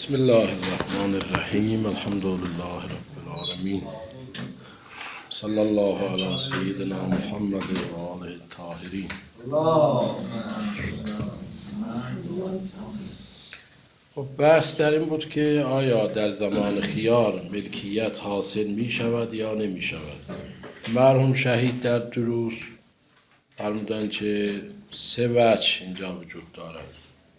بسم الله الرحمن الرحیم. الحمد لله رب العالمین. صلی الله علی سیدنا محمد و آله الطاهرین. خب بحث در این بود که آیا در زمان خیار ملکیت حاصل می شود یا نمی شود. مرحوم شهید در دروس فرمودند که سه وجه اینجا وجود دارد.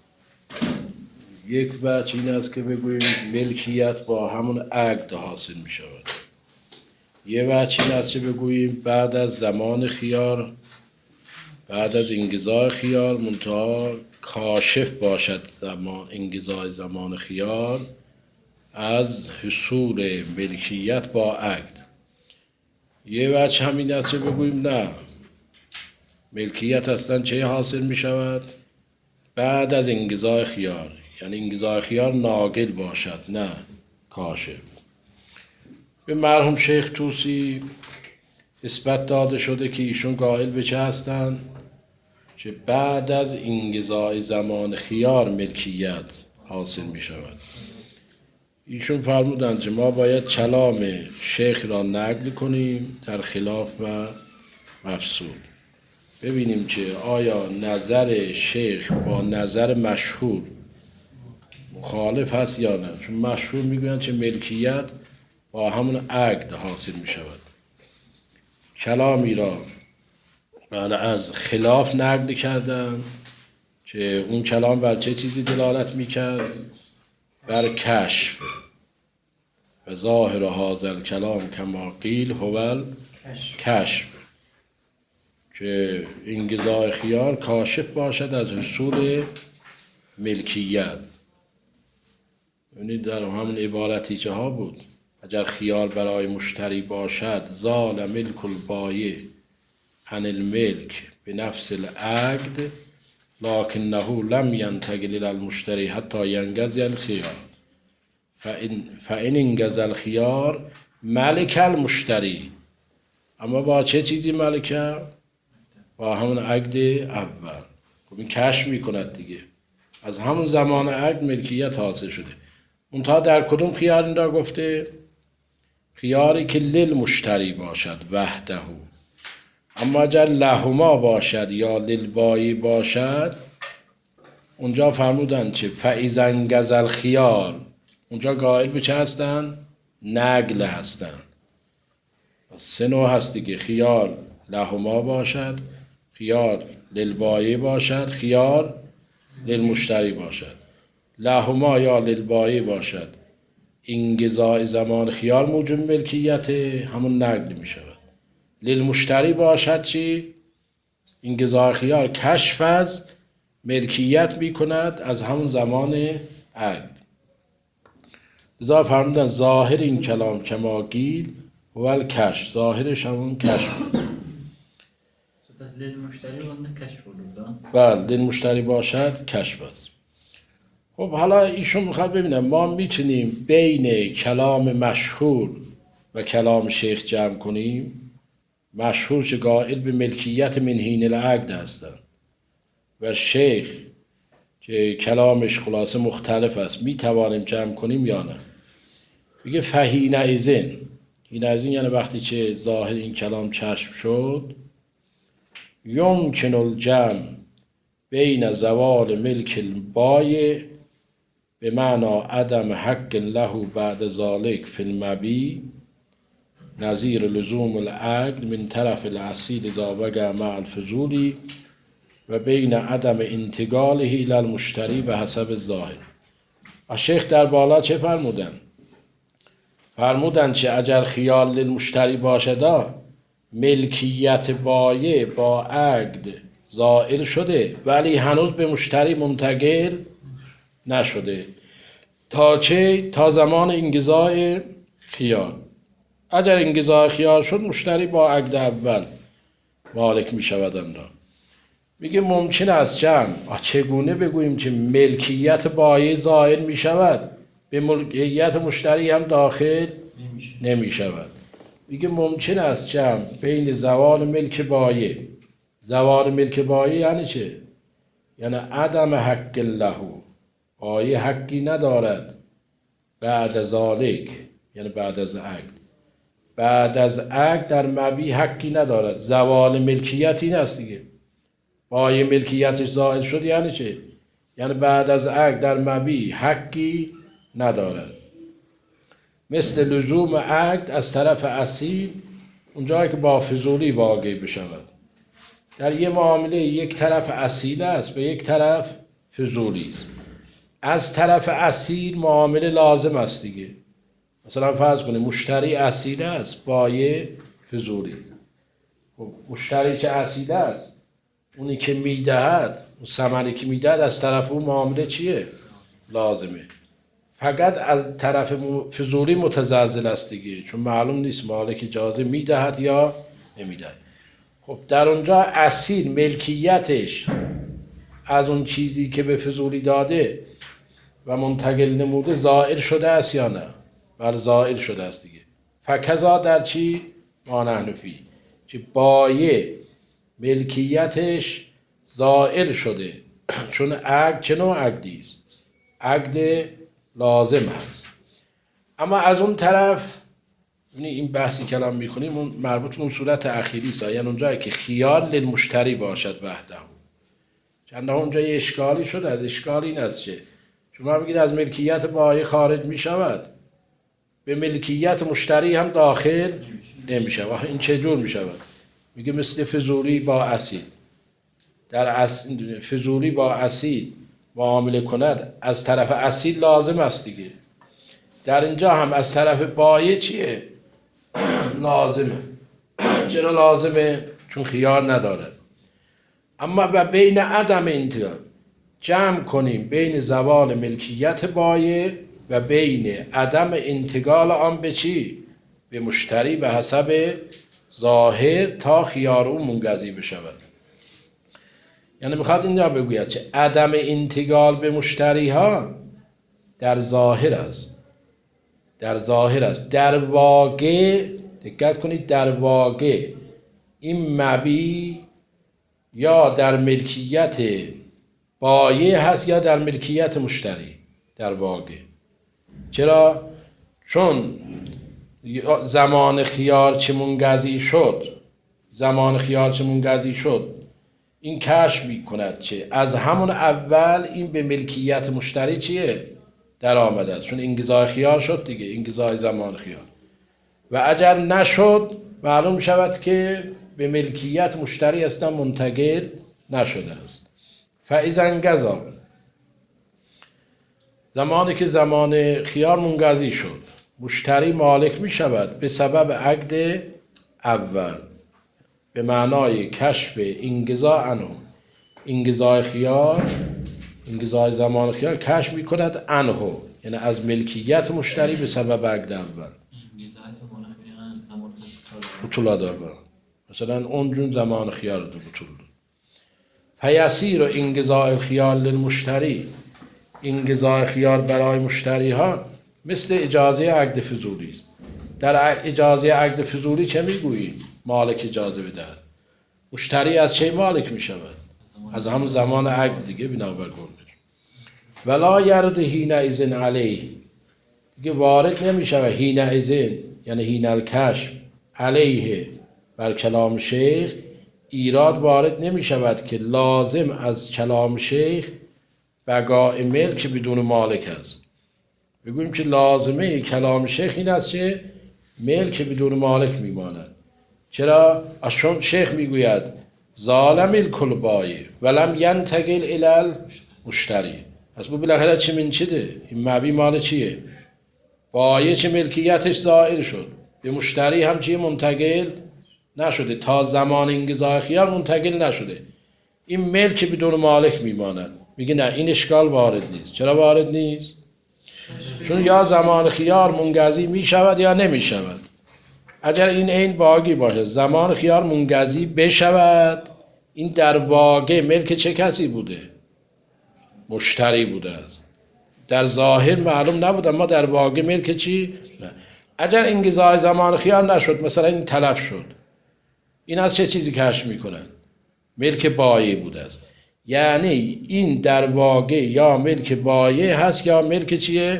یک وجه این است که بگوییم ملکیت با همون عقد حاصل می شود. یه وجه این است که بگوییم بعد از زمان خیار، بعد از انقضاء خیار، منتها کاشف باشد انقضاء زمان خیار از حصول ملکیت با عقد. یه وجه همین است که بگوییم نه، ملکیت اصلا چه حاصل می شود؟ بعد از انقضاء خیار، یعنی انقضاء خیار ناقل باشد نه کاشف. به مرحوم شیخ طوسی نسبت داده شده که ایشون قائل به چه هستند؟ که بعد از انقضاء زمان خیار ملکیت حاصل می شود. ایشون فرمودند که ما باید کلام شیخ را نقل کنیم در خلاف و مفصول، ببینیم که آیا نظر شیخ با نظر مشهور مخالف هست یا نه. چون مشهور میگویند که ملکیت با همون عقد حاصل می شود. کلامی را از خلاف نقل کردن که اون کلام بر چه چیزی دلالت میکرد؟ بر کشف. و ظاهر هذا الکلام کما قیل هو کشف، که انقضاء خیار کاشف باشد از حصول ملکیت. یعنی در همون عبارتی که ها بود، اگر خیار برای مشتری باشد زال ملک البایع عن الملک بنفس العقد لکنه لم ینتقل الى المشتری حتی ینقضی الخیار فان انقضى الخیار ملک المشتری. اما با چه چیزی ملکه؟ با همون عقد اول. خب این کشف میکند دیگه، از همون زمان عقد ملکیت حاصل شده. منتها در کدوم خیار این را گفته؟ خیاری که للمشتری باشد وحده. اما اگر لهما باشد یا للبایی باشد، اونجا فرمودند که فاذا انقضى الخیار، اونجا قائل به چه هستن؟ نقل هستن. سه نوع هست دیگه، خیار لهما باشد، خیار للبایی باشد، خیار للمشتری باشد. لهما یا للبایی باشد، انقضاء زمان خیار موجب ملکیت، همون نقل می شود. للمشتری باشد چی؟ انقضاء خیار کشف از ملکیت می کند از همون زمان عقد. لذا فرمودن ظاهر این کلام کما قیل هو الکشف، ظاهرش همون کشف است. پس للمشتری بنده کشف بود. بله، للمشتری باشد کشف است. خب حالا ایشون میخواد ببینم ما میتونیم بین کلام مشهور و کلام شیخ جمع کنیم. مشهور که قائل به ملکیت من حین العقد هستند و شیخ که کلامش خلاصه مختلف است، میتوانیم جمع کنیم یا نه؟ میگه فحینئذ، حینئذ یعنی وقتی که ظاهر این کلام کشف شد، یمکن الجمع بین زوال ملک البایع به معنی عدم حق له بعد ذلك فی المبیع نظیر لزوم العقد من طرف الاصیل اذا وقع مع الفضول و بین عدم انتقاله الی المشتری به حسب الظاهر. شیخ در بالا چه فرمودن؟ فرمودن که اگر خیال للمشتری باشد، ملکیت بایع با عقد زائل شده ولی هنوز به مشتری منتقل نشده. تا چه؟ تا زمان انقضاء خیار. اگر انقضاء خیار شد، مشتری با عقد اول مالک می شود. میگه ممکن است جمع چگونه بگوییم که ملکیت بایع زائل می شود به ملکیت مشتری هم داخل نمی شود. میگه ممکن است جمع بین زوال ملک بایع، زوال ملک بایع یعنی چه؟ یعنی عدم حق له، بایع حقی ندارد بعد از ذالک یعنی بعد از عقد، بعد از عقد در مبی حقی ندارد. زوال ملکیت این است دیگه. بایع ملکیتش زائل شد یعنی چه؟ یعنی بعد از عقد در مبی حقی ندارد. مثل لزوم عقد از طرف اصیل، اونجایی که با فضولی واقع بشود. در یه معامله یک طرف اصیل است و یک طرف فضولی است. از طرف اصیل معامله لازم است دیگه. مثلا فرض کنید مشتری اصیل است، بایع فضولی است. خب مشتری که اصیل است، اونی که میدهد، اون ثمنی که میدهد از طرف اون معامله چیه؟ لازمه. فقط از طرف فضولی متزلزل است دیگه، چون معلوم نیست مالک اجازه میدهد یا نمیدهد. خب در اونجا اصیل ملکیتش از اون چیزی که به فضولی داده و منتقل نموده زائل شده است یا نه؟ بله زائل شده است دیگه. فکذا در چی؟ ما نحن فی، که بایع ملکیتش زائل شده، چون عقد چه نوع عقدی است؟ عقد لازم هست. اما از اون طرف این بحثی کلام میکنیم اون مربوط به اون صورت اخیری است، یعنی اونجایی که خیار للمشتری باشد وحده. چند اونجا یه اشکالی شده. از اشکال این است که شما بگید از ملکیت بایع خارج میشود، به ملکیت مشتری هم داخل نمیشود. این چه جور میشود؟ میگه مثل فضولی با اصیل. در فضولی با اصیل معامله کند، از طرف اصیل لازم است دیگه. در اینجا هم از طرف بایع چیه؟ لازمه. چرا لازمه؟ چون خیار نداره. اما و بین عدم انتقال جمع کنیم بین زوال ملکیت بایع و بین عدم انتقال آن به چی؟ به مشتری به حسب ظاهر تا خیار او منقضی بشود. یعنی میخواد اینجا بگوید که عدم انتقال به مشتری ها در ظاهر است. در ظاهر است. در واقع دقت کنید، در واقع این مبی یا در ملکیت بایع هست یا در ملکیت مشتری. در واقع چرا؟ چون زمان خیار چه منقضی شد، زمان خیار چه منقضی شد، این کشف می کند که از همون اول این به ملکیت مشتری چیه؟ در آمده است. چون انقضای خیار شد دیگه، انقضای زمان خیار. و اگر نشد معلوم شود که به ملکیت مشتری اصلا منتقل نشده است. فاذا انقضا، زمانی که زمان خیار منقضی شد، مشتری مالک می شود به سبب عقد اول، به معنای کشف انقضا عنه. انقضای خیار، انقضای زمان خیار کشف می کند عنه، یعنی از ملکیت مشتری به سبب عقد اول. بطول اول مثلا اون جون زمان خیار دو بطول. فیسیر و انقضاء خیار للمشتری، انقضاء خیار برای مشتری ها مثل اجازه عقد فضولی است. در اجازه عقد فضولی چه میگوییم؟ مالک اجازه بدهد. مشتری از چه مالک می شود؟ از همون زمان عقد دیگه بنابر گونه. ولا یرد حین اذن علیه، دیگه وارد نمی شود حین اذن یعنی حین الکشف علیه بر کلام شیخ، ایراد وارد نمی شود که لازم از کلام شیخ بقاء ملک بدون مالک است. بگوییم که لازمه کلام شیخ این است که ملک بدون مالک میماند. چرا؟ چون شیخ میگوید زال ملک البایع ولم ینتقل الی المشتری. پس بالاخره چه من چیه؟ این مبی مال چیه؟ بایع چه ملکیتش زائل شد، به مشتری هم چیه؟ منتقل نشده. تا زمان انقضای خیار منتقل نشده. این ملک بدون مالک میماند. میگه نه این اشکال وارد نیست. چرا وارد نیست؟ چون یا زمان خیار منقضی میشود یا نمیشود. اگر این عین باقی باشه زمان خیار منقضی بشود، این در واقع ملک چه کسی بوده؟ مشتری بوده است. در ظاهر معلوم نبود، اما در واقع ملک چی؟ نه. اگر انقضای زمان خیار نشد، مثلا این تلف شد، این از چه چیزی کشف میکنن؟ ملک بایع بوده است. یعنی این در واقع یا ملک بایع هست یا ملک چیه؟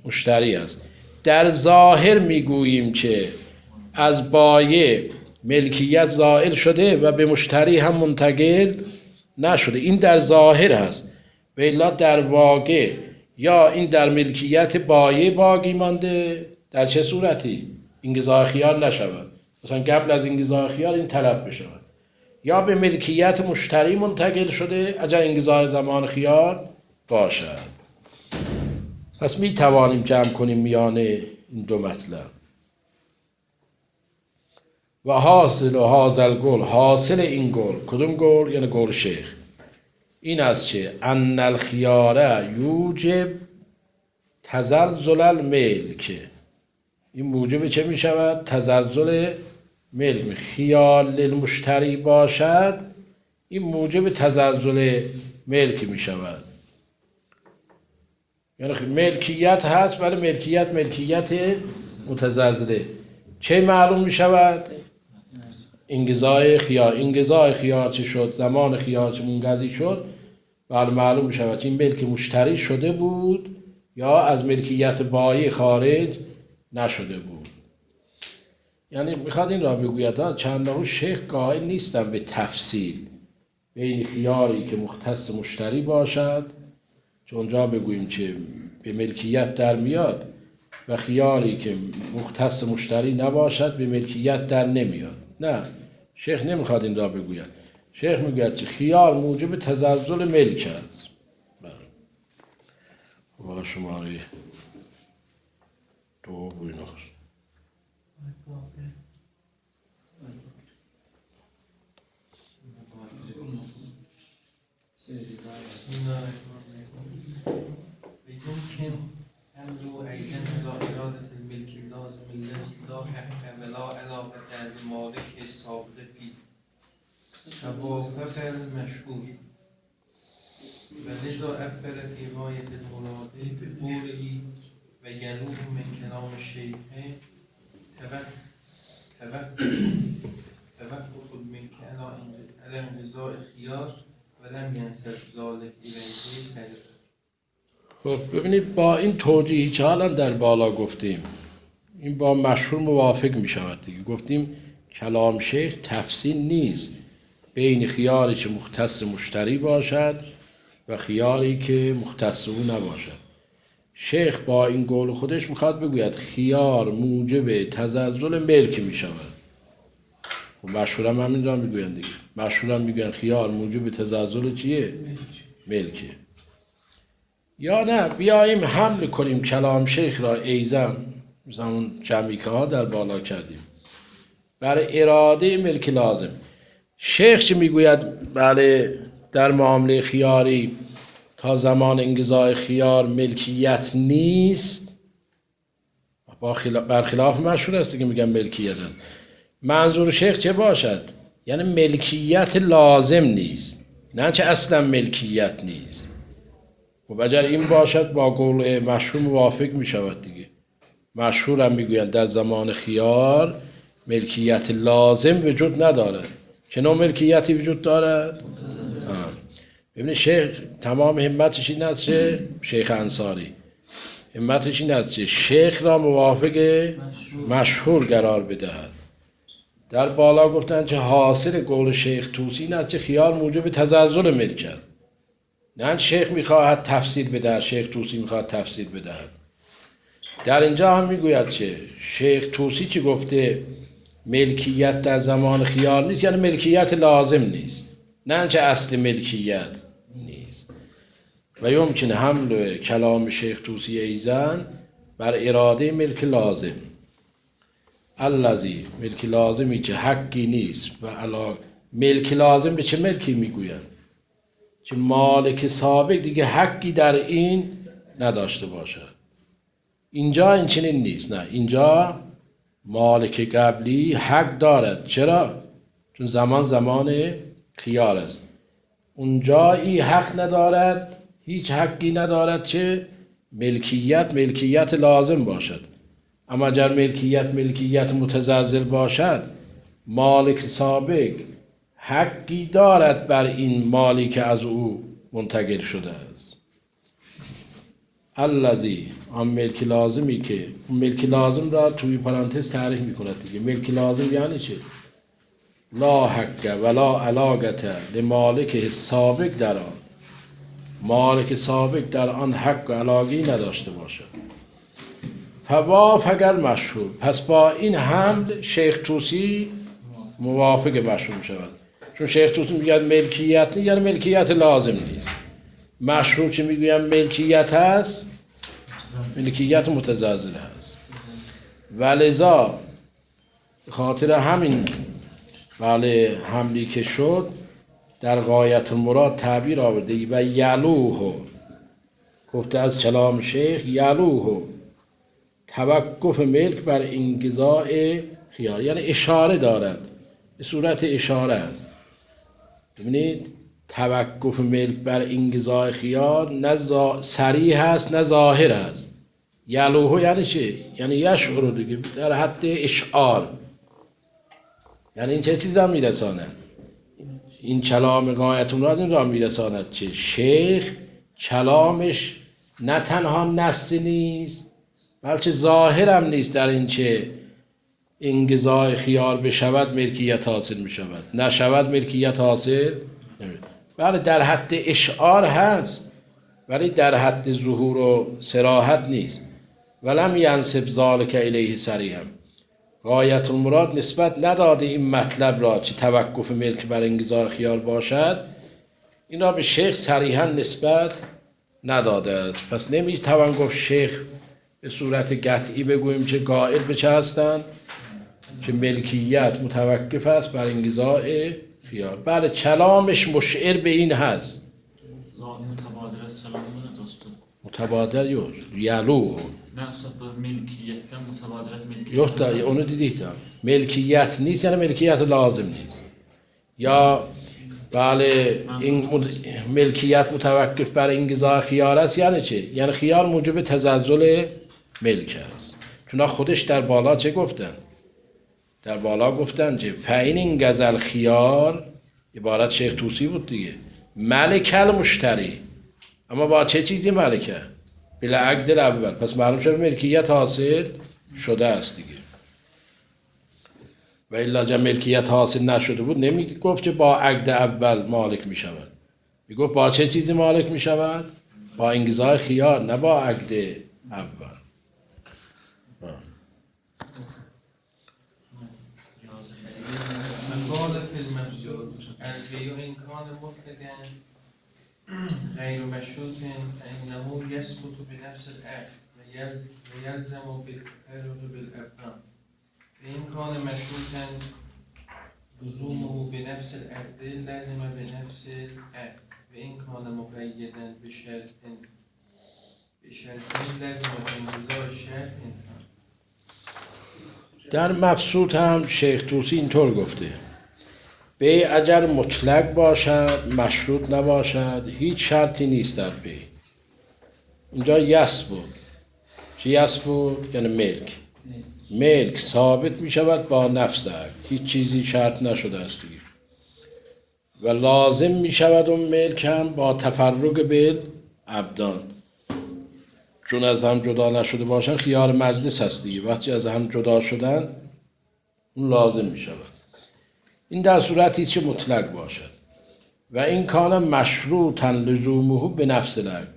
مشتری است. در ظاهر میگوییم که از بایع ملکیت زائل شده و به مشتری هم منتقل نشده. این در ظاهر هست و الا در واقع یا این در ملکیت بایع باقی مانده. در چه صورتی؟ انقضاء خیار نشود، مثلا قبل از انقضاء خیار این طلب بشود، یا به ملکیت مشتری منتقل شده اگر انقضاء زمان خیار باشد. پس می توانیم جمع کنیم میان این دو مطلب. و حاصل و حاصل گل، حاصل این گل، کدوم گل؟ یعنی گل شیخ، این است که ان الخیار یوجب تزلزل الملک. این موجب چه می شود؟ تزلزل ملک. خیار للمشتری باشد این موجب تزلزل ملک می شود. یعنی ملکیت هست ولی ملکیت متزلزله. چه معلوم می شود؟ انقضاء خیار. انقضاء خیار چه شد؟ زمان خیار چه منقضی شد، ولی معلوم می شود این ملک مشتری شده بود یا از ملکیت بایع خارج نشده بود. یعنی میخواد این را بگوید چندان شیخ قائل نیستن به تفصیل بین خیاری که مختص مشتری باشد چون اونجا بگوییم که به ملکیت در میاد و خیاری که مختص مشتری نباشد به ملکیت در نمیاد. نه، شیخ نمیخواد این را بگوید. شیخ میگوید که خیار موجب تزلزل ملک است. حالا شماره 2 بوی نخست. يمكن حمله أيضا إلى إرادة الملك اللازم الذي لا حق ولا علاقة لمالك السابق فيه توافق المشهور ولذا أبر في غاية المراد بقوله وينوه من كلام الشيخ توقف الملك على انقضاء الخيار ولم ينسب ذلك إليه سلف. خب ببینید با این توجیهی که حالا در بالا گفتیم این با مشهور موافق می شود دیگه. گفتیم کلام شیخ تفصیل نیست بین خیاری که مختص مشتری باشد و خیاری که مختص او نباشد. شیخ با این قول خودش میخواد بگوید خیار موجب تزلزل ملک می شود. و مشهور هم همین را میگویند دیگه. مشهور هم میگویند خیار موجب تزلزل چیه؟ ملکه. یا نه بیاییم حمل کنیم کلام شیخ را ایزم مثلا اون جمعیکه ها در بالا کردیم بر اراده ملک لازم. شیخ چه میگوید؟ بله در معامله خیاری تا زمان انقضاء خیار ملکیت نیست. برخلاف مشهور است که میگن ملکیت است. منظور شیخ چه باشد؟ یعنی ملکیت لازم نیست، نه چه اصلا ملکیت نیست. و اگر این باشد با قول مشهور موافق می شود دیگه. مشهور هم میگویند در زمان خیار ملکیت لازم وجود ندارد. چه نوع ملکیتی وجود دارد؟ ببینید شیخ تمام همتش این است که شیخ انصاری همتش این است که شیخ را موافق مشهور قرار بدهد. در بالا گفتند که حاصل قول شیخ طوسی این است که خیار موجب تزلزل ملکیت. نه شیخ میخواهد تفسیر بدهد، شیخ طوسی میخواهد تفسیر بدهد. در اینجا هم میگوید که شیخ طوسی چی گفته؟ ملکیت در زمان خیار نیست، یعنی ملکیت لازم نیست، نه چه اصل ملکیت نیست. و یمکن حمل کلام شیخ طوسی ایزن بر اراده ملک لازم الذی، ملک لازمی که حقی نیست و علاق. ملک لازم به چه ملکی میگوید؟ که مالک سابق دیگه حقی در این نداشته باشد. اینجا این چنین نیست. نه، اینجا مالک قبلی حق دارد. چرا؟ چون زمان خیار است. اونجا این حق ندارد، هیچ حقی ندارد چه ملکیت لازم باشد. اما اگر ملکیت متزلزل باشد مالک سابق حقی دارد بر این مالی که از او منتقل شده است. الذی آن ملک لازمی که اون ملک لازم را توی پرانتز تعریف میکند دیگه. ملک لازم یعنی چه؟ لا حق ولا علاقت لمالک سابق در آن، مالک سابق در آن حق و علاقی نداشته باشد. فوافق المشهور، پس با این حمل شیخ طوسی موافق مشهور شود. چون شیخ طوسی میگه ملکیت نیست، یعنی ملکیت لازم نیست. مشهور چه میگویم ملکیت هست، ملکیت متزلزل هست. ولذا خاطر همین بله حملی که شد در غایت المراد تعبیر آورده و یلوه، گفته از کلام شیخ یلوه توقف ملک بر انقضاء خیار، یعنی اشاره دارد، به صورت اشاره است. ببینید توقف ملک بر انقضاء خیار نه صریح است نه ظاهر است. یلوه یعنی چه؟ یعنی یشعر دیگه، در حد اشعار، یعنی این چه چیز را میرساند؟ این کلام غایت المراد این را میرساند چه؟ شیخ کلامش نه تنها نصی نیست بلکه ظاهرم نیست در این چه انقضاء خیار بشود ملکیت حاصل می شود، نشود ملکیت حاصل نمی. بله در حد اشعار هست ولی در حد ظهور و صراحت نیست. ولم ینسب ذلک الیه صریحا، غایت المراد نسبت نداده این مطلب را که توقف ملک بر انقضاء خیار باشد، این را به شیخ صریحا نسبت نداده است. پس نمیتوان گفت شیخ به صورت قطعی بگوییم که قائل به چه هستند؟ که ملکیت متوقف است بر انقضاء خیار. بله کلامش مشعر به این هست. متبادر از سلام بوده دوستو. متبادر یلو نه استاد به ملکیتم متبادر از ملکیت. yok da onu dedik de ملکیت نیست یعنی ملکیت لازم نیست. یا بله این ملکیت متوقف بر انقضاء خیار است یعنی چه؟ یعنی خیار موجب تزلزل ملک است. چون خودش در بالا چه گفتن؟ در بالا گفتن که فین انقضى خیار، عبارت شیخ طوسی بود دیگه، ملک المشتری، اما با چه چیزی ملکه؟ بالعقد الاول، پس معلوم شد ملکیت حاصل شده است دیگه. و الا جا ملکیت حاصل نشده بود نمی گفت که با عقد اول مالک می شود، می گفت با چه چیزی مالک می شود؟ با انقضاء خیار، نه با عقد اول. قال في المبسوط البيع إن كان مفردا غير مشروط فإنه يسقط بنفس العقد ويلزم بالتفرق بالأركان، وإن كان مشروطا لزومه بنفس العقد لزم بنفس العقد، وإن كان مقيدا بشرط لزم بانقضاء الشرط انتهى. در مبسوط هم شیخ طوسی اینطور گفته بیع اگر مطلق باشد مشروط نباشد هیچ شرطی نیست در بیع. اینجا یس بود، چه یس بود؟ یعنی ملک ثابت می شود با نفس عقد، هیچ چیزی شرط نشده است دیگه. و لازم می شود اون ملک هم با تفرق بین ابدان، چون از هم جدا نشده باشن خیار مجلس هست دیگه، وقتی از هم جدا شدن اون لازم می شود. این در صورتی است که مطلق باشد. و این کان مشروطا لزومه به نفس العقد،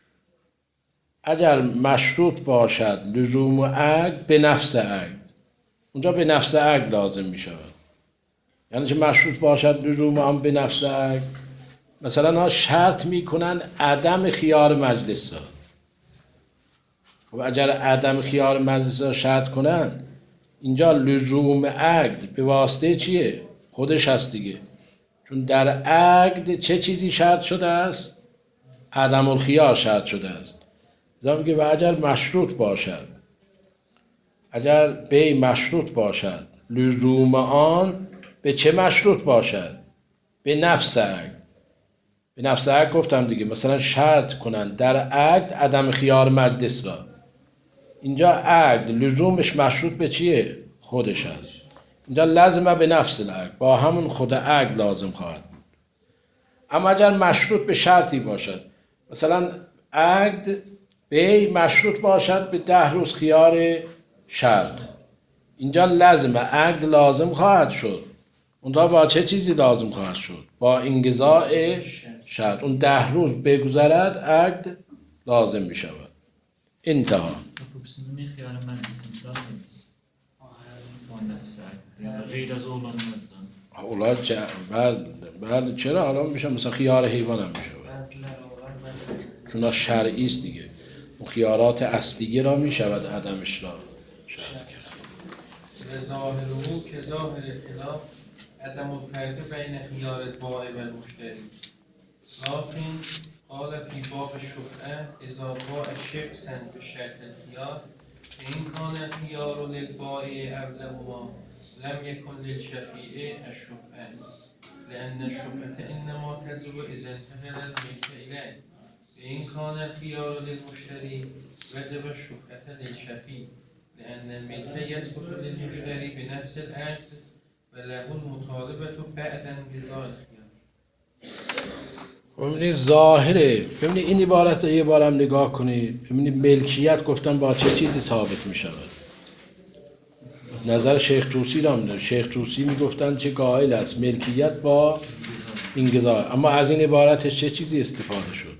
اگر مشروط باشد لزوم عقد به نفس عقد، اونجا به نفس عقد لازم می شود. یعنی که مشروط باشد لزوم هم به نفس عقد، مثلا ها شرط می کنن عدم خیار مجلس را. و اگر عدم خیار مجلس را شرط کنن، اینجا لزوم عقد به واسطه چیه؟ خودش هست دیگه. چون در عقد چه چیزی شرط شده است؟ عدم الخیار شرط شده است. زمان که و اگر مشروط باشد، اگر بیع مشروط باشد، لزوم آن به چه مشروط باشد؟ به نفس عقد. به نفس عقد گفتم دیگه، مثلا شرط کنن در عقد عدم خیار مجلس را. اینجا عقد لزومش مشروط به چیه؟ خودش هست. اینجا لازمه به نفس العقد، با همون خود عقد لازم خواهد بود. اما اگر مشروط به شرطی باشد، مثلا عقد بی مشروط باشد به 10 روز خیار شرط. اینجا لازمه، عقد لازم خواهد شد. اونجا با چه چیزی لازم خواهد شد؟ با انقضاء شرط. اون 10 روز بگذرد عقد لازم می شود. انتها. خب سنمی خیال من مثال نیست. آن نفس عقد. غیر از اولان نزدن. اولاد بله چرا حالا میشه مثلا خیار حیوان هم میشه چون شرعی است دیگه. اون خیارات اصلیه را میشود عدمش را شرط کرد. ظاهره که ظاهر خلاف عدم الفرق بین خیار البائع و المشتری لكن قال في باب الشفعة إذا باع شخصا بشرط الخيار فإن كان الخيار للبائع أبلهما لم يكن للشفيع الشفعة لأن الشفعة إنما تجب إذا انتهى الملك إليه فإن كان الخيار للمشتري وجب الشفعة للشفيع لأن الملك يثبت للمشتري بنفس العقد وله المطالبة بعد انقضاء الخيار. ببینید ظاهره، ببینید این عبارت رو یه بارم نگاه کنید. ببینید ملکیت گفتن با چه چیزی ثابت می شود. نظر شیخ طوسی را میدونید. شیخ طوسی میگفتن چه قائل است ملکیت با انقضاء. اما از این عبارتش چه چیزی استفاده شد؟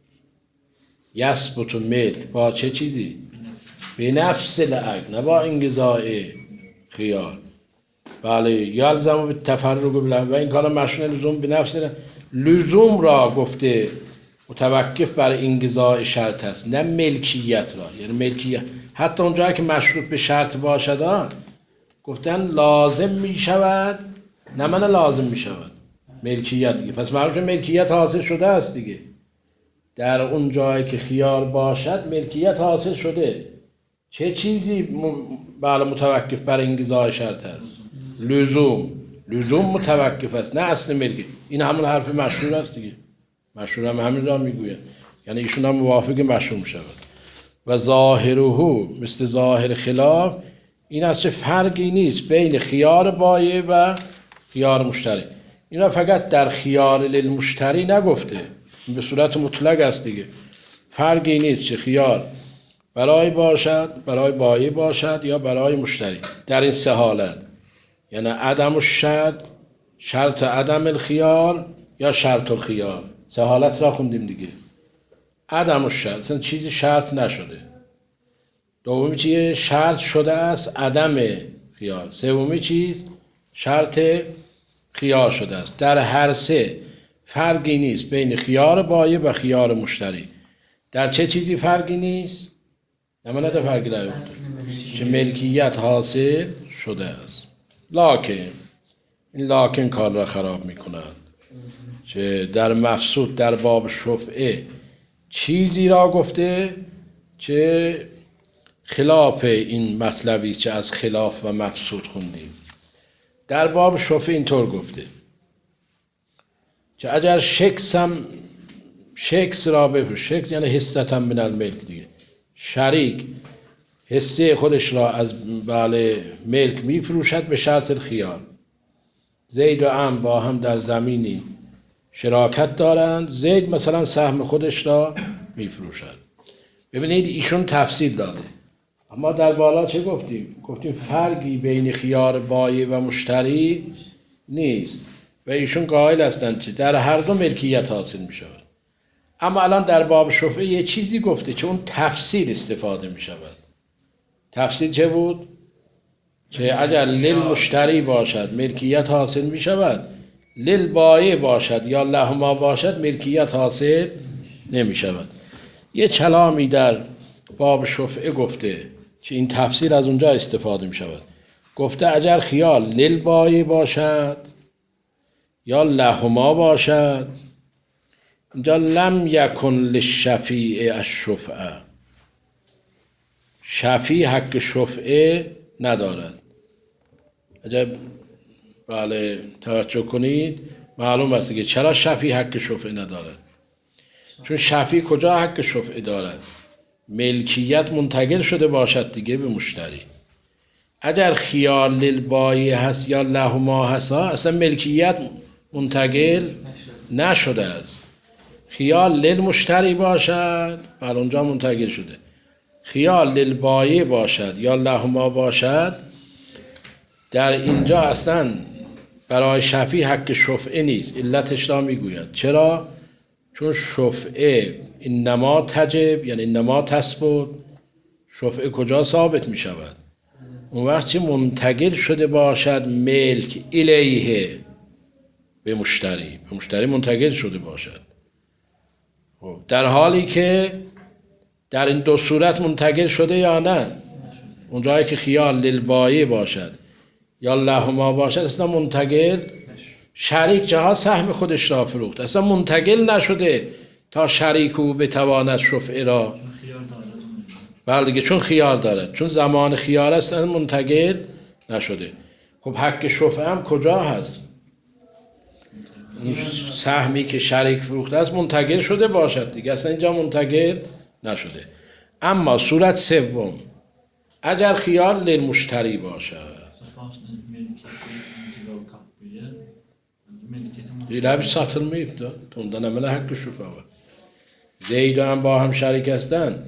یثبت ملک با چه چیزی؟ به نفس العقد، نه با انقضاء خیار. بله یلزم به تفرق بلند و این کار مشروع لزوم به نفس لزوم را گفته متوقف بر انقضاء شرط است، نه ملکیت را. یعنی ملکیت حتی اونجایی که مشروط به شرط باشد گفتن لازم می شود، نه من لازم می شود ملکیت دیگه. پس معلومه ملکیت حاصل شده است دیگه. در اون جایی که خیار باشد ملکیت حاصل شده. چه چیزی بله متوقف بر انقضاء شرط است؟ لزوم متوقف است، نه اصل ملکی. این همون حرف مشهور است دیگه. مشهور هم همین را میگوید. یعنی ایشون هم موافق مشهور میشود. و ظاهره مثل ظاهر خلاف این است چه فرقی نیست بین خیار بایع و خیار مشتری. این را فقط در خیار للمشتری نگفته، این به صورت مطلق است دیگه. فرقی نیست چه خیار برای باشد، برای بایع باشد یا برای مشتری. در این سه حالت، یعنی عدم الشرط، شرط عدم الخیار یا شرط الخیار. سه حالت را خوندیم دیگه. عدم الشرط اصلا چیزی شرط نشده. دومی چیه؟ شرط شده است عدم خیار. سومی چیز؟ شرط خیار شده است. در هر سه فرقی نیست بین خیار بایع و خیار مشتری. در چه چیزی فرقی نیست؟ نمانده فرقی داره چه ملکیت حاصل شده است. لکن این لکن کار را خراب میکنند که در مفسود در باب شفعه چیزی را گفته که خلاف این مطلبی که از خلاف و مفسود خوندیم. در باب شفعه اینطور گفته که اگر شخص را بفروش، شخص یعنی حصتا من الملک دیگه، شریک حصه خودش را از ملک میفروشد به شرط الخیار. زید و عمرو با هم در زمینی شراکت دارند، زید مثلا سهم خودش را میفروشد. ببینید ایشون تفصیل داده، اما در بالا چه گفتیم؟ گفتیم فرقی بین خیار بایع و مشتری نیست و ایشون قائل هستند که در هر دو ملکیت حاصل می شود. اما الان در باب شفعه یه چیزی گفته که اون تفصیل استفاده می شود. تفصیل چه بود؟ که اگر للمشتری باشد ملکیت حاصل می شود، للبایع باشد یا لهما باشد ملکیت حاصل نمی شود. یه کلامی در باب شفعه گفته که این تفسیر از اونجا استفاده می شود. گفته اگر خیال للبایع باشد یا لهما باشد، اینجا لم یکن للشفیع الشفعه، شفیع حق شفعه ندارد. اگر توجه کنید معلوم است که چرا شفیع حق شفعه ندارد. چون شفیع کجا حق شفعه دارد؟ ملکیت منتقل شده باشد دیگه به مشتری. اگر خیار للبایع هست یا لهما هست اصلا ملکیت منتقل نشده است. خیال للمشتری باشد، بر اونجا منتقل شده. خیال للبایع باشد یا لهما باشد، در اینجا اصلا برای شفیع حق شفعه نیست. علتش را میگوید. چرا؟ چون شفعه انما تجب یعنی انما تثبت، شفعه کجا ثابت می شود؟ اون وقت که منتقل شده باشد ملک الیه، به مشتری منتقل شده باشد. خب در حالی که در این دو صورت منتقل شده یا نه؟ اونجایی که خیال للبایع باشد یا لهما باشد اصلا منتقل، شریک جهات سهم خودش را فروخت، اصلا منتقل نشده تا شریک او بتواند شفعه را. بله دیگه، چون خیار دارد، چون زمان خیار است منتقل نشده. خب حق شفعه هم کجا هست؟ اون سهمی که شریک فروخته است منتقل شده باشد دیگه، اصلا اینجا منتقل نشده. اما صورت سوم، اگر خیار للمشتری باشد، دیگه satılmayıp da ondan hemen hakkı şufa var. زید هم با هم شریک هستند،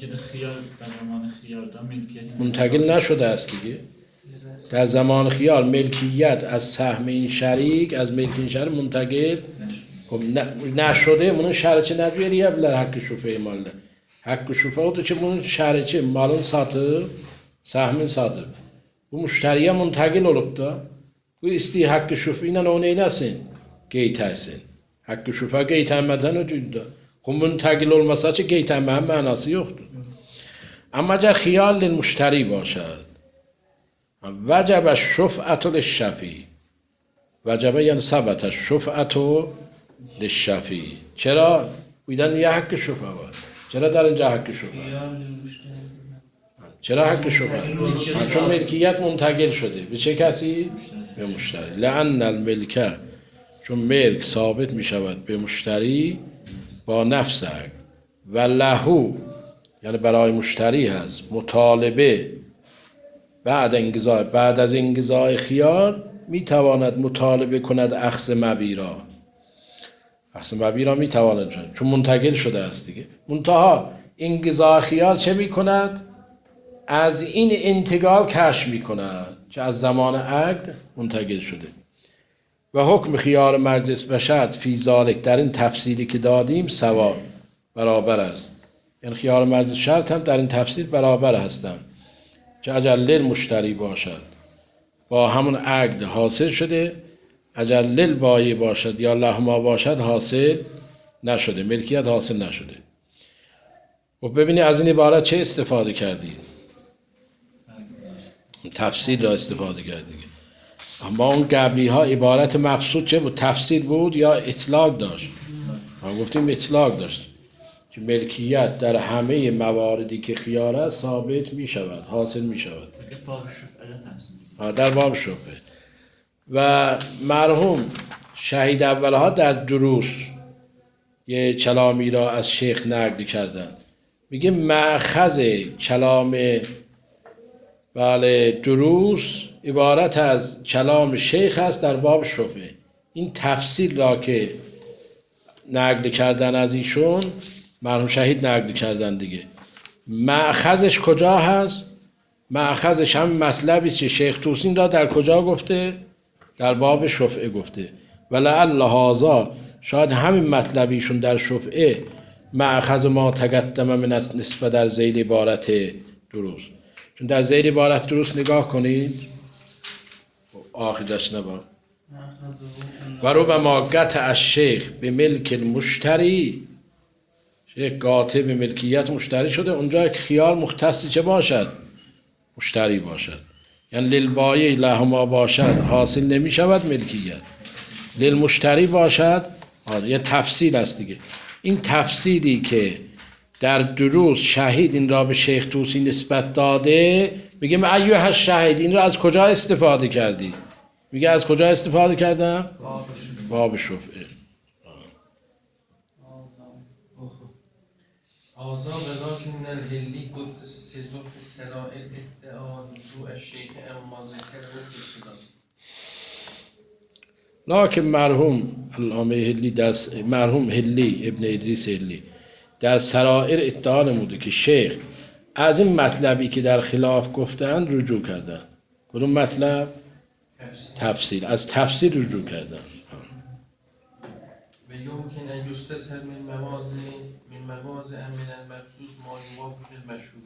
منتقل نشده است دیگه. در زمان خیار ملکیت از سهم این شریک، از ملک این شریک منتقل نشده. bunun şeriçi ne diyebilirler hakkı şufayı malı? Hakkı şufa o da ki bunun şeriçi malın satıp, sahmin satıp bu müşteriye muntakil olup da bu isteği hakkı şufayla onu eylesin, geytersin. Hakkı şufa geytermeden ödüldü. Bu muntakil olmasa ki geytermenin manası yoktur. Ama eğer khiyar lil müşteri başad, vecebe şuf'atu lişşafî. Vecebe yani sabete şuf'atu للشفیع. چرا؟ بودن یه حق شفعه var. چرا در اینجا حق شفعه؟ چرا حق شفعه؟ چون ملکیت منتقل شده به چه کسی؟ به مشتری. لأن الملکه، چون ملک ثابت می شود به مشتری با نفس حق و لهو یعنی برای مشتری هست مطالبه بعد از انقضاء خیار می تواند مطالبه کند اخذ مبیرا. اخذ مبیرا می تواند شد چون منتقل شده است دیگه. منتها انقضاء خیار چه می کند؟ از این انتقال کشف می کند که از زمان عقد منتقل شده. و حکم خیار مجلس و شرط فی ذالک، در این تفصیلی که دادیم سوا برابر است. یعنی خیار مجلس شرط هم در این تفصیل برابر هستند که اگر للمشتری باشد با همون عقد حاصل شده، اگر للبایع باشد یا لهما باشد حاصل نشده، ملکیت حاصل نشده. و ببینی از این عبارت چه استفاده کردی؟ تفصیل را استفاده کردی. اما اون قبلی ها عبارت مفسود چه بود؟ تفصیل بود یا اطلاق داشت؟ ما گفتیم اطلاق داشت که ملکیت در همه مواردی که خیار است ثابت می شود، حاصل می شود. در باب شفعه. و مرحوم شهید اولها در دروس یه کلامی را از شیخ نقل کردن. میگه مأخذ کلام دروس عبارت از کلام شیخ است در باب شفعه. این تفصیل را که نقل کردن از ایشون مرحوم شهید نقل کردن دیگه، مأخذش کجا هست؟ مأخذش هم مطلبی است که شیخ توسی را در کجا گفته؟ در باب شفعه گفته. ولعل هذا، شاید همین مطلبیشون در شفعه مأخذ ما تقدم من نسبت در ذیل عبارت دروس. چون در ذیل عبارت دروس نگاه کنید آخرش نبا و ربما قطع الشیخ به ملک المشتری، شیخ قاطع به ملکیت مشتری شده اونجا که خیار مختص چه باشد؟ مشتری باشد. یعنی للبایع لهما باشد حاصل نمی شود ملکیت، للمشتری باشد. یه تفصیل است دیگه. این تفصیلی که در دروس شهید این را به شیخ توسی نسبت داده، میگه ایوه الشهید، این را از کجا استفاده کردی؟ میگه از کجا استفاده کردم؟ باب شفعه. آزا ولکن من الهلی قدس سلطف السرائر ادعا رجوع الشیخ اما ذکر و ابتدا. لکن مرحوم هلی ابن ادریس هلی در سرائر ادعا نموده که شیخ از این مطلبی که در خلاف گفتن رجوع کردن. کدوم مطلب؟ تفسیر. از تفسیر رجوع کردن. و یمکن ان یستظهر من مواضع من المقصود ما یوافق المشهور.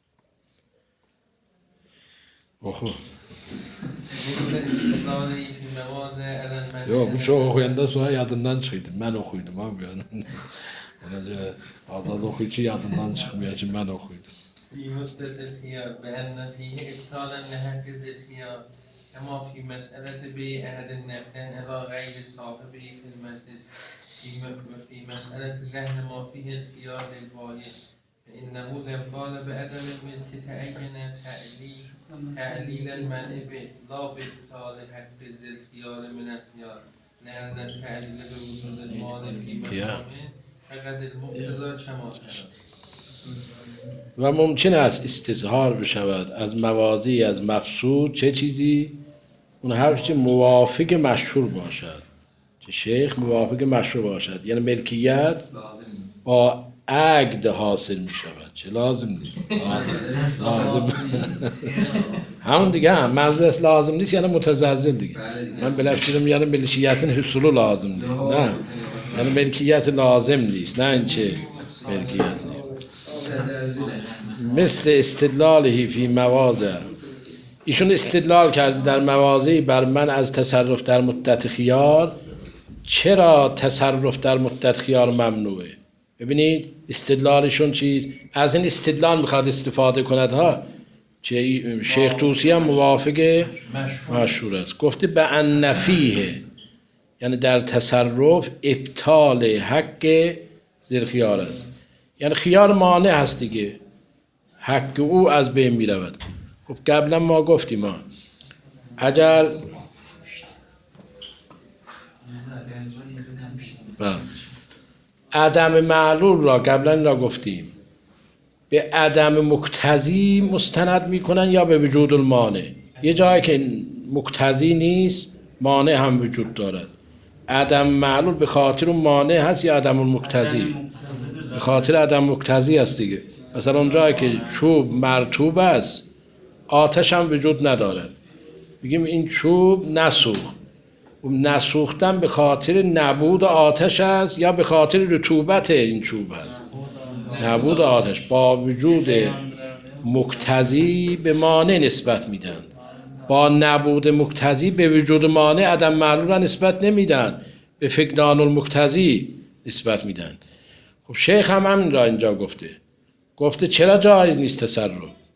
مثل استدلالی فی مواضع علی المنع. Yok, bu çok okuyanda sonra yadından çıkıydı. Ben okuydum abi yani. Böylece azad okuyucu yadından çıkmıyor için ben okuydum. فی مدت الخیار بأن فيه ابطالا لحق ذی الخیار كما في مسألة بيع أحد النقدين إلى غير صاحبه في المجلس في مسألة رهن ما فيه الخيار للبائع فإنه لو قال بعدم الملك تعين تعليل المنع به لا بإبطال حق ذي الخيار من الخيار لأن التعليل بوجود المال في مسامع فقد المقتضى كما ترى. و ممکن است استظهار بشود از مواضعی از مفسود چه چیزی؟ اون هر چی موافق مشهور باشد. که شیخ موافق مشهور باشد. یعنی ملکیت با عقد حاصل می شود. چه لازم نیست؟ لازم همون دیگه هم منظور است لازم نیست یعنی متزلزل دیگه. من بلش دیدم یعنی ملکیت حصولو لازم نیست. نه یعنی ملکیت لازم نیست. نه این چه ملکیت نیست. مثل استدلاله فی مواضع ایشون استدلال کرده در مواضعی بر من از تصرف در مدت خیار. چرا تصرف در مدت خیار ممنوعه؟ ببینید استدلالشون چیز از این استدلال میخواد استفاده کند ها. شیخ طوسی هم موافق مشهور است. گفته به ان فیه یعنی در تصرف ابطال حق ذی خیار است. یعنی خیار مانع هست دیگه. حق او از بین می رود. خب قبلا ما گفتیم اگر عدم معلول را قبلا را گفتیم به عدم مقتضی مستند میکنن یا به وجود المانع. یه جایی که مقتضی نیست مانع هم وجود دارد. عدم معلول به خاطر مانع هست یا عدم المقتضی؟ به خاطر عدم مقتضی است دیگه. مثلا اونجایی که چوب مرطوب است آتش هم وجود ندارد بگیم این چوب نسوخت. نسوختن به خاطر نبود آتش است یا به خاطر رطوبت این چوب است؟ نبود آتش. با وجود مقتضی به مانع نسبت میدن. با نبود مقتضی به وجود مانع عدم معلول را نسبت نمیدن. به فقدان المقتضی نسبت میدن. خب شیخ هم همین را اینجا گفته چرا جایز نیست تصرف؟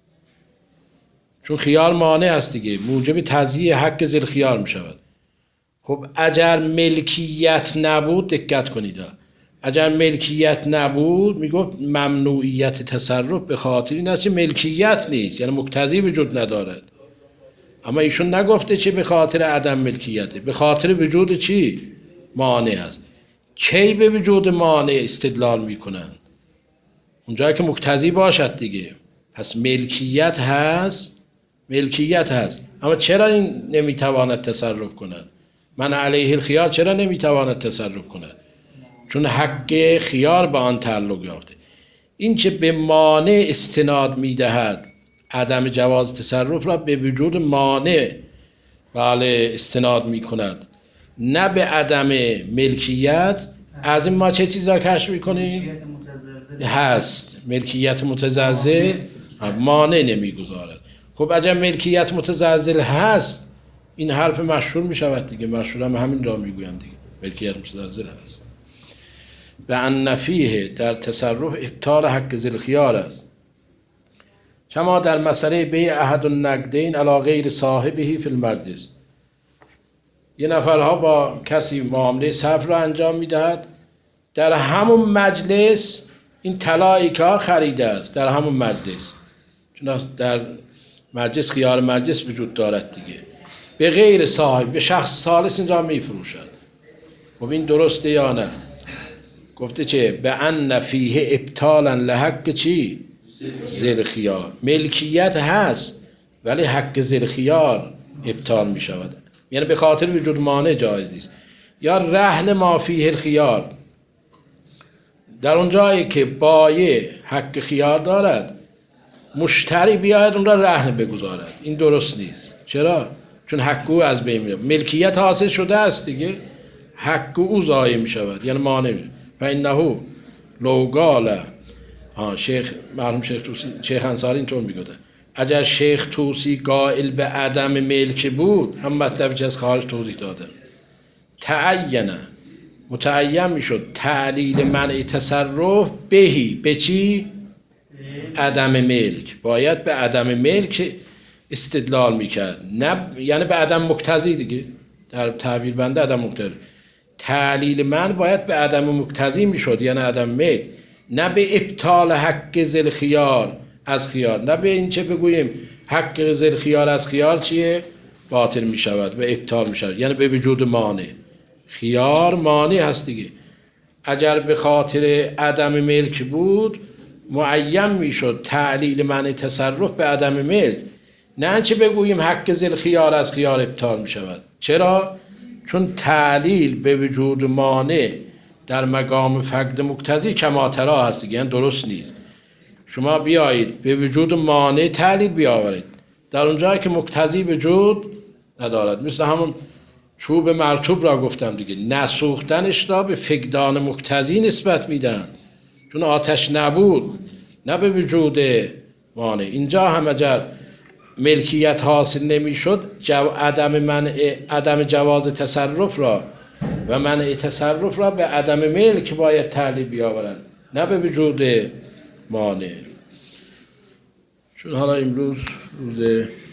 چون خیار مانع است دیگه. موجب تضییع حق ذی الخیار می شود. خب اگر ملکیت نبود دقت کنید اگر ملکیت نبود میگفت ممنوعیت تصرف به خاطر این است که ملکیت نیست یعنی مقتضی وجود ندارد. اما ایشون نگفته چه به خاطر عدم ملکیته. به خاطر وجود چی؟ مانع است. کی به وجود مانع استدلال میکنن؟ اونجایی که مقتضی باشد دیگه. پس ملکیت هست اما چرا این نمیتواند تصرف کند؟ من علیه الخیار چرا نمیتواند تصرف کند؟ چون حق خیار به آن تعلق یافته. این چه به مانع استناد میدهد عدم جواز تصرف را به وجود مانع استناد میکند نه به عدم ملکیت. از این ما چه چیز را کشف میکنیم؟ هست ملکیت متزلزل مانع نمیگذارد. خب اگر ملکیت متزلزل هست این حرف مشهور میشود دیگه. مشهور هم همین را میگویم دیگه. ملکیت متزلزل هست. و ان فیه در تصرف ابطال حق ذی الخیار است. کما در مسئله بیع احد النقدین علی غیر صاحبه فی المجلس. یه نفرها با کسی معامله صرف را انجام میدهد در همون مجلس این طلایی که خریده است در همون مجلس. چون در مجلس خیار مجلس وجود دارد دیگه. به غیر صاحب به شخص ثالث این را میفروشد. خب این درسته یا نه؟ گفته چه؟ به ان فیه ابطالا لحق چی؟ ذی الخیار. ملکیت هست ولی حق ذی الخیار ابطال می شود. یعنی به خاطر وجود مانع جایز نیست. یا رهن ما فیه الخیار، در اون جایی که بایع حق خیار دارد مشتری بیاید اون را رهن بگذارد، این درست نیست. چرا؟ چون حق او از بین میره، ملکیت حاصل شده است دیگه، حق او ضایع می شود، یعنی مانع میشه. فانه لو قال، شیخ مرحوم شیخ طوسی، شیخ انصاری اینطور میگه، اگر شیخ طوسی قائل به عدم ملک بود، هم مطلبی که از خارج توضیح داده، تعینه متعین میشد تعلیل منع تصرف بهی، به چی؟ عدم ملک، باید به عدم ملک استدلال میکرد، نه یعنی به عدم مقتضی دیگه، در تعبیر بنده عدم مقتضی. تعلیل من باید به عدم مقتضی میشد، یعنی عدم ملک، نه به ابطال حق ذل خیار از خیار، نه به این چه بگوییم حق ذل خیار از خیار چیه؟ باطل میشود و ابطال میشود، یعنی به وجود مانع. خیار مانع هست دیگه. اگر به خاطر عدم ملک بود معین میشد تعلیل منع تصرف به عدم ملک، نه چه بگوییم حق ذل خیار از خیار ابطال میشود. چرا؟ چون تعلیل به وجود مانع در مقام فقد مقتضی کماترا هست دیگه، یعنی درست نیست. شما بیایید به وجود مانع تعلیل بیاورید در اونجایی که مقتضی وجود ندارد، مثل همون چوب مرطوب را گفتم دیگه، نسوختنش را به فقدان مقتضی نسبت میدن، چون آتش نبود، نه به وجود مانع. اینجا هم اگر ملکیت حاصل نمیشد، عدم جواز تصرف را و منع تصرف را به عدم ملک باید تعلیل بیاورند، نه به وجود مانع. چون حالا امروز روز